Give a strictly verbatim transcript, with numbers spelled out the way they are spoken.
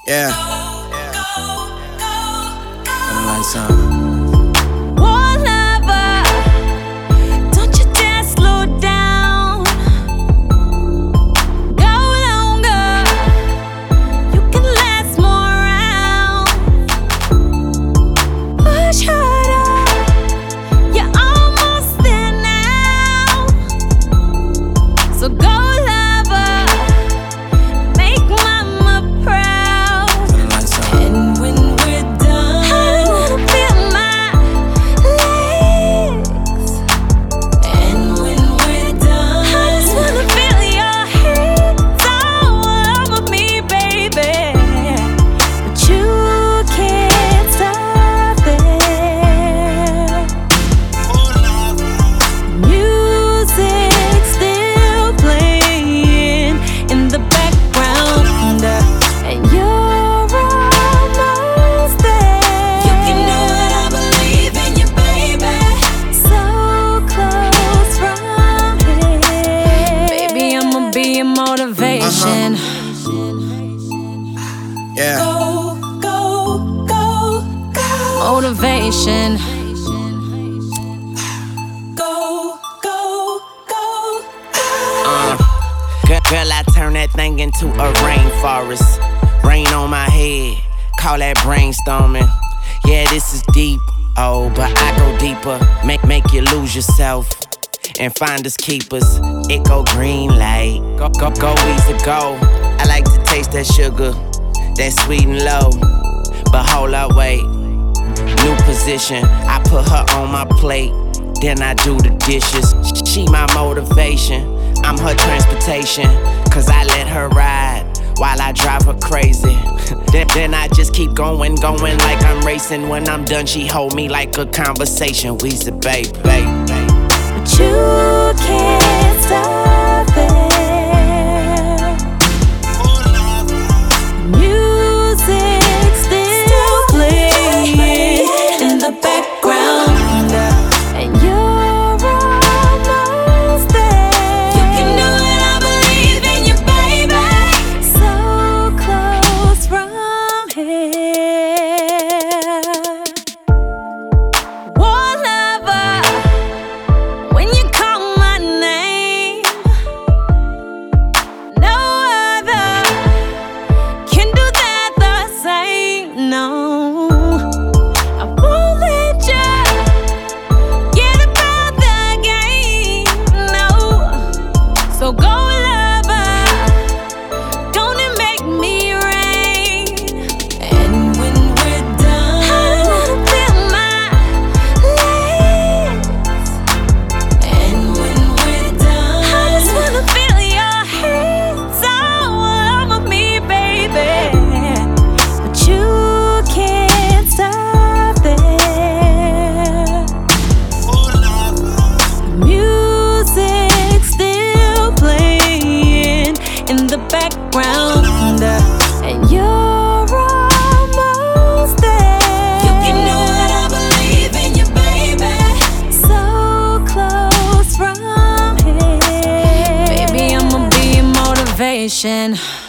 Yeah. Better like some. Motivation. Yeah. Go, go, go, go. Motivation. Go, go, go, go. Uh, girl, girl, I turn that thing into a rainforest. Rain on my head, call that brainstorming. Yeah, this is deep, oh, but I go deeper. Make, make you lose yourself and find us keepers. It go green light, go, go, go easy go. I like to taste that sugar, that sweet and low. But hold up, wait, new position. I put her on my plate, then I do the dishes. She my motivation, I'm her transportation. Cause I let her ride while I drive her crazy. then, then I just keep going, going like I'm racing. When I'm done, she hold me like a conversation. We said, babe, babe, babe. But you can't stop it. Music still playing in the background, and you're almost there. You can do it, I believe in you, baby. So close from here. One lover. When you call my name, no other can do that the same, no. I won't let you get about the game, no. So go lover, gonna make me rain. And when we're done, I wanna feel my legs. And when we're done, I just wanna feel your hands all over me, baby. But you can't stop there. Music still playing in the background, and you're almost there. You can do it, I believe in you, baby. So close from here. Baby, I'ma be your motivation.